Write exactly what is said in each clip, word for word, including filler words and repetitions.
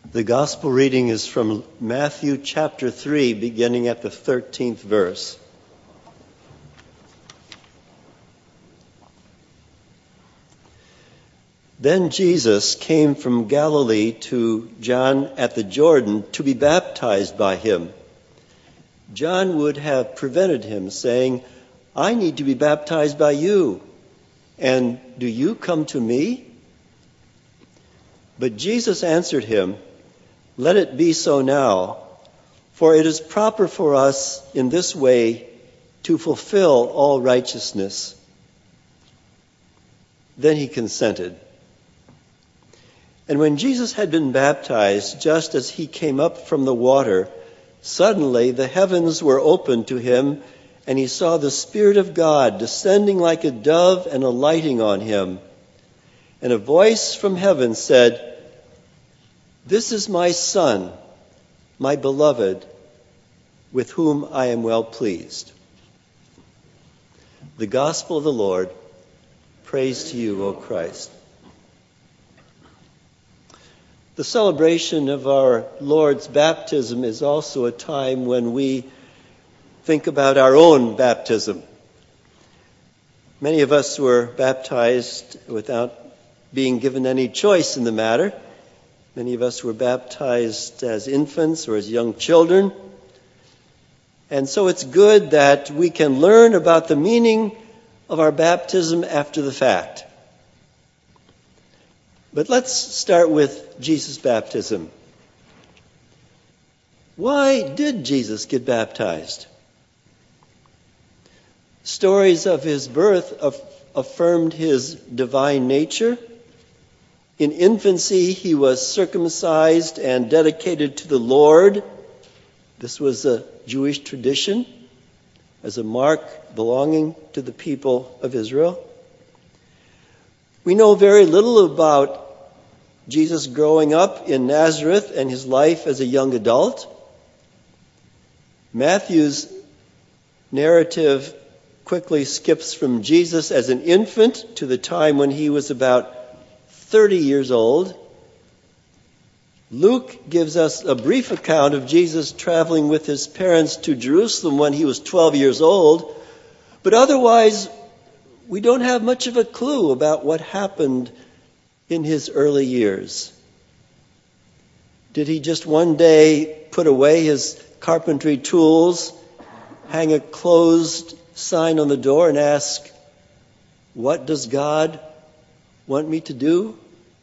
The gospel reading is from Matthew chapter three, beginning at the thirteenth verse. Then Jesus came from Galilee to John at the Jordan to be baptized by him. John would have prevented him, saying, "I need to be baptized by you, and do you come to me?" But Jesus answered him, "Let it be so now, for it is proper for us in this way to fulfill all righteousness." Then he consented. And when Jesus had been baptized, just as he came up from the water, suddenly the heavens were opened to him, and he saw the Spirit of God descending like a dove and alighting on him. And a voice from heaven said, "This is my Son, my beloved, with whom I am well pleased." The Gospel of the Lord. Praise to you, O Christ. The celebration of our Lord's baptism is also a time when we think about our own baptism. Many of us were baptized without being given any choice in the matter. Many of us were baptized as infants or as young children. And so it's good that we can learn about the meaning of our baptism after the fact. But let's start with Jesus' baptism. Why did Jesus get baptized? Stories of his birth affirmed his divine nature. In infancy, he was circumcised and dedicated to the Lord. This was a Jewish tradition as a mark belonging to the people of Israel. We know very little about Jesus growing up in Nazareth and his life as a young adult. Matthew's narrative quickly skips from Jesus as an infant to the time when he was about thirty years old. Luke gives us a brief account of Jesus traveling with his parents to Jerusalem when he was twelve years old, but otherwise we don't have much of a clue about what happened in his early years. Did he just one day put away his carpentry tools, hang a closed sign on the door and ask, "What does God want me to do?"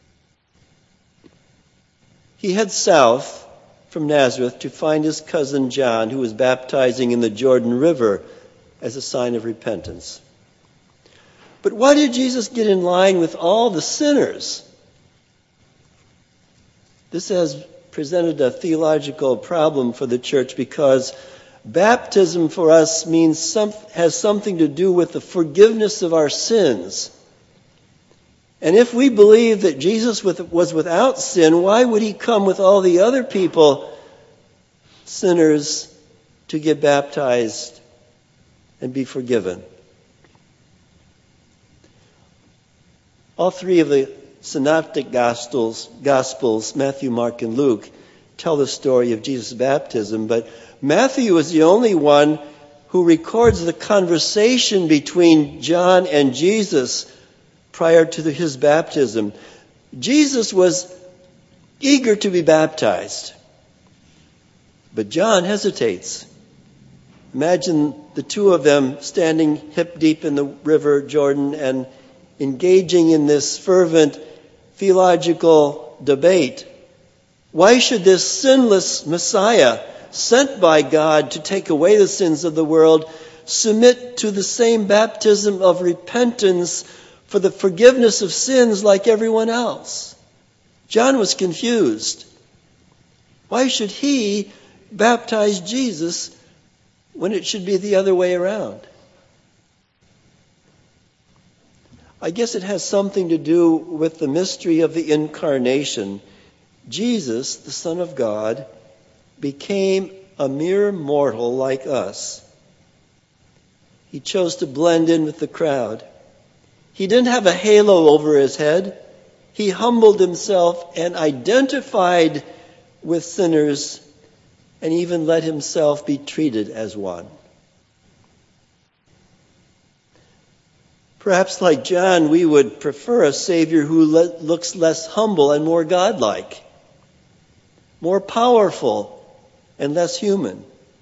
He heads south from Nazareth to find his cousin John, who was baptizing in the Jordan River as a sign of repentance. But why did Jesus get in line with all the sinners? This has presented a theological problem for the church because baptism for us means some, has something to do with the forgiveness of our sins. And if we believe that Jesus was without sin, why would he come with all the other people, sinners, to get baptized and be forgiven? All three of the synoptic gospels, gospels, Matthew, Mark, and Luke, tell the story of Jesus' baptism, but Matthew is the only one who records the conversation between John and Jesus prior to his baptism. Jesus was eager to be baptized, but John hesitates. Imagine the two of them standing hip deep in the river Jordan and engaging in this fervent theological debate. Why should this sinless Messiah, sent by God to take away the sins of the world, submit to the same baptism of repentance for the forgiveness of sins like everyone else? John was confused. Why should he baptize Jesus when it should be the other way around? I guess it has something to do with the mystery of the incarnation. Jesus, the Son of God, became a mere mortal like us. He chose to blend in with the crowd. He didn't have a halo over his head. He humbled himself and identified with sinners and even let himself be treated as one. Perhaps like John, we would prefer a Savior who le- looks less humble and more godlike, more powerful and less human.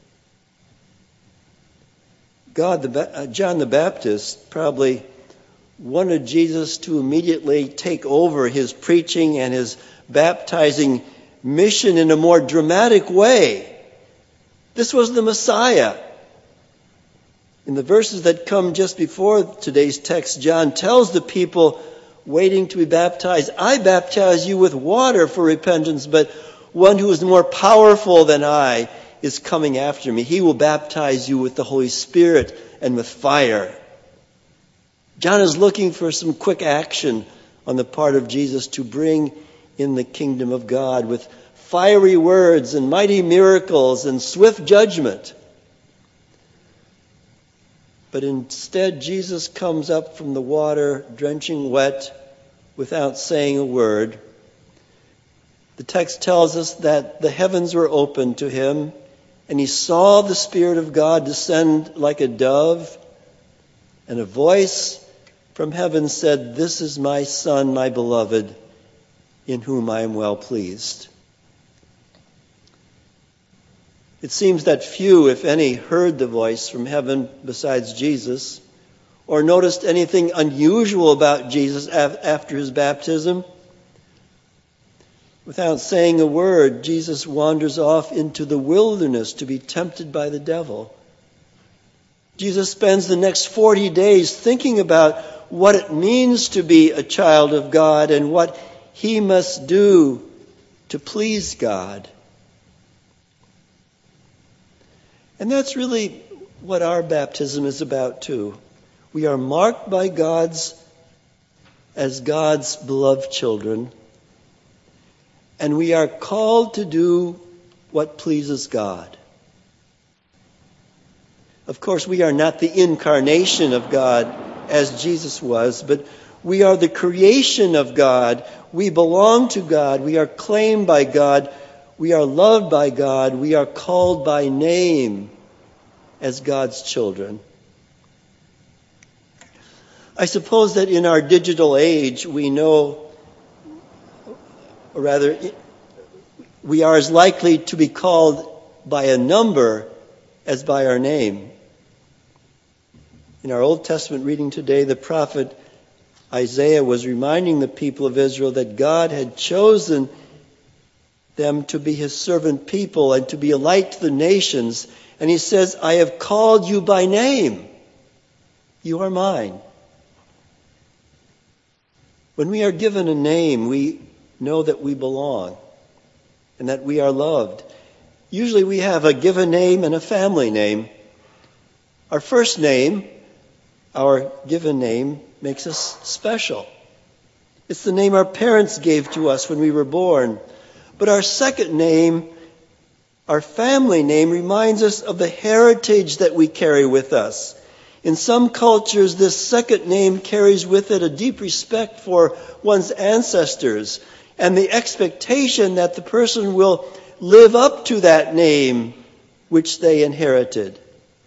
God, the, uh, John the Baptist probably wanted Jesus to immediately take over his preaching and his baptizing mission in a more dramatic way. This was the Messiah. In the verses that come just before today's text, John tells the people waiting to be baptized, I baptize you with water for repentance, but one who is more powerful than I is coming after me. He will baptize you with the Holy Spirit and with fire. John is looking for some quick action on the part of Jesus to bring in the kingdom of God with fiery words and mighty miracles and swift judgment. But instead, Jesus comes up from the water, drenching wet, without saying a word. The text tells us that the heavens were opened to him, and he saw the Spirit of God descend like a dove, and a voice from heaven said, This is my Son, my beloved, in whom I am well pleased. It seems that few, if any, heard the voice from heaven besides Jesus, or noticed anything unusual about Jesus after his baptism. Without saying a word, Jesus wanders off into the wilderness to be tempted by the devil. Jesus spends the next forty days thinking about what it means to be a child of God and what he must do to please God. And that's really what our baptism is about too. We are marked by God's as God's beloved children, and we are called to do what pleases God. Of course, we are not the incarnation of God as Jesus was, but we are the creation of God. We belong to God. We are claimed by God. We are loved by God. We are called by name as God's children. I suppose that in our digital age, we know, or rather, we are as likely to be called by a number as by our name. In our Old Testament reading today, the prophet Isaiah was reminding the people of Israel that God had chosen them to be his servant people and to be a light to the nations. And he says, I have called you by name. You are mine. When we are given a name, we know that we belong and that we are loved. Usually we have a given name and a family name. Our first name, our given name, makes us special. It's the name our parents gave to us when we were born. But our second name, our family name, reminds us of the heritage that we carry with us. In some cultures, this second name carries with it a deep respect for one's ancestors and the expectation that the person will live up to that name which they inherited.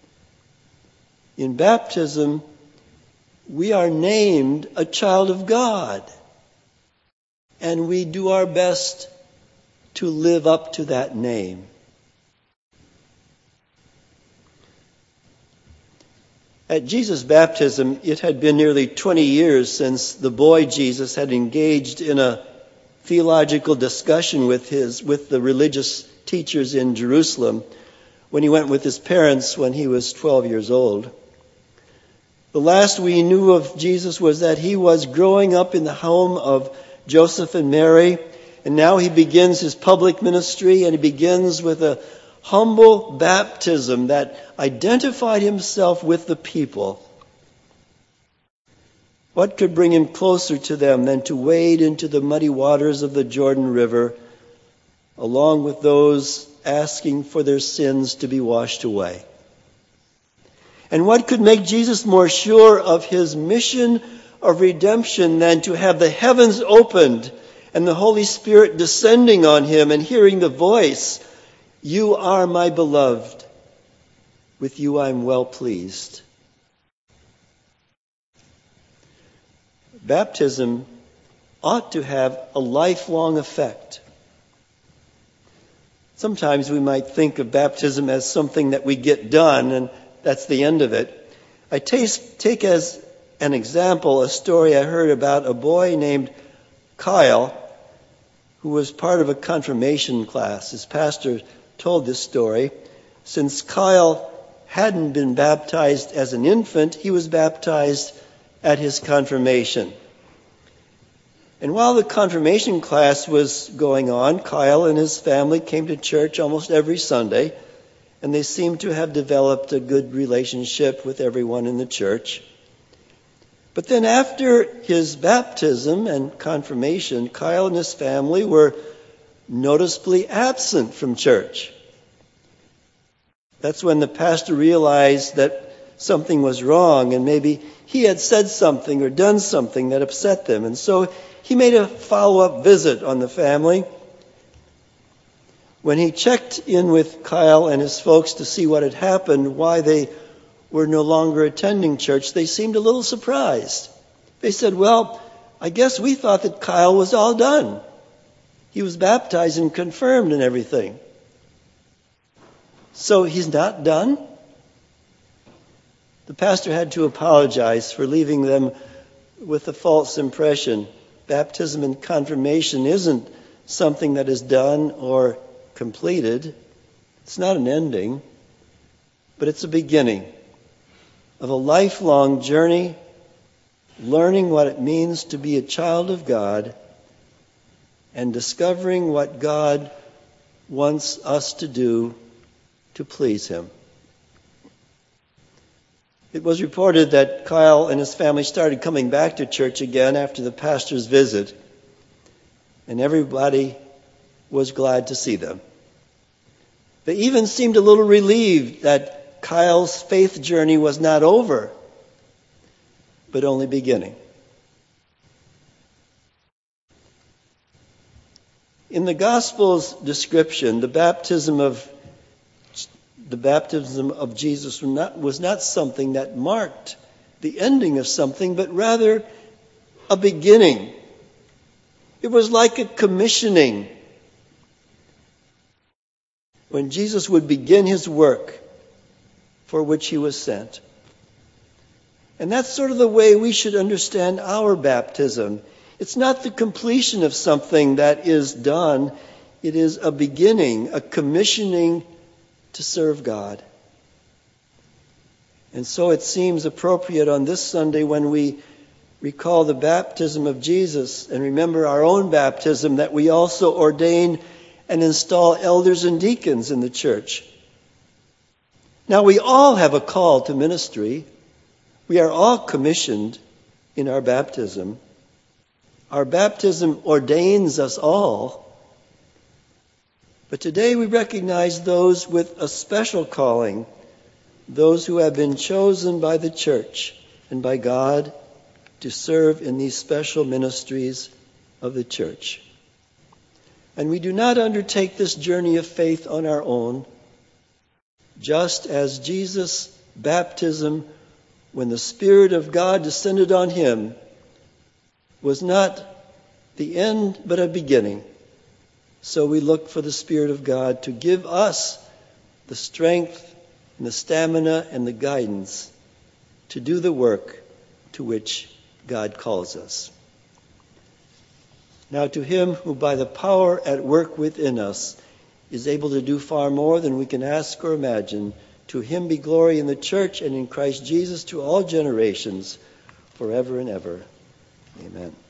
In baptism, we are named a child of God, and we do our best to live up to that name. At Jesus' baptism, it had been nearly twenty years since the boy Jesus had engaged in a theological discussion with his with the religious teachers in Jerusalem when he went with his parents when he was twelve years old. The last we knew of Jesus was that he was growing up in the home of Joseph and Mary, and now he begins his public ministry, and he begins with a humble baptism that identified himself with the people. What could bring him closer to them than to wade into the muddy waters of the Jordan River, along with those asking for their sins to be washed away? And what could make Jesus more sure of his mission of redemption than to have the heavens opened and the Holy Spirit descending on him and hearing the voice, "You are my beloved. With you I am well pleased." Baptism ought to have a lifelong effect. Sometimes we might think of baptism as something that we get done and that's the end of it. I taste, take as an example a story I heard about a boy named Kyle who was part of a confirmation class. His pastor told this story. Since Kyle hadn't been baptized as an infant, he was baptized at his confirmation. And while the confirmation class was going on, Kyle and his family came to church almost every Sunday, and they seemed to have developed a good relationship with everyone in the church. But then after his baptism and confirmation, Kyle and his family were noticeably absent from church. That's when the pastor realized that something was wrong, and maybe he had said something or done something that upset them. And so he made a follow-up visit on the family. When he checked in with Kyle and his folks to see what had happened, why they were no longer attending church, they seemed a little surprised. They said, "Well, I guess we thought that Kyle was all done. He was baptized and confirmed and everything. So he's not done?" The pastor had to apologize for leaving them with a false impression. Baptism and confirmation isn't something that is done or completed. It's not an ending, but it's a beginning of a lifelong journey, learning what it means to be a child of God and discovering what God wants us to do to please Him. It was reported that Kyle and his family started coming back to church again after the pastor's visit, and everybody was glad to see them. They even seemed a little relieved that Kyle's faith journey was not over, but only beginning. In the Gospel's description, the baptism of the baptism of Jesus was not, was not something that marked the ending of something, but rather a beginning. It was like a commissioning. When Jesus would begin his work for which he was sent. And that's sort of the way we should understand our baptism. It's not the completion of something that is done. It is a beginning, a commissioning to serve God. And so it seems appropriate on this Sunday when we recall the baptism of Jesus and remember our own baptism that we also ordain and install elders and deacons in the church. Now we all have a call to ministry. We are all commissioned in our baptism. Our baptism ordains us all. But today we recognize those with a special calling, those who have been chosen by the church and by God to serve in these special ministries of the church. And we do not undertake this journey of faith on our own, just as Jesus' baptism, when the Spirit of God descended on him, was not the end but a beginning. So we look for the Spirit of God to give us the strength and the stamina and the guidance to do the work to which God calls us. Now to him who by the power at work within us is able to do far more than we can ask or imagine, to him be glory in the church and in Christ Jesus to all generations, forever and ever. Amen.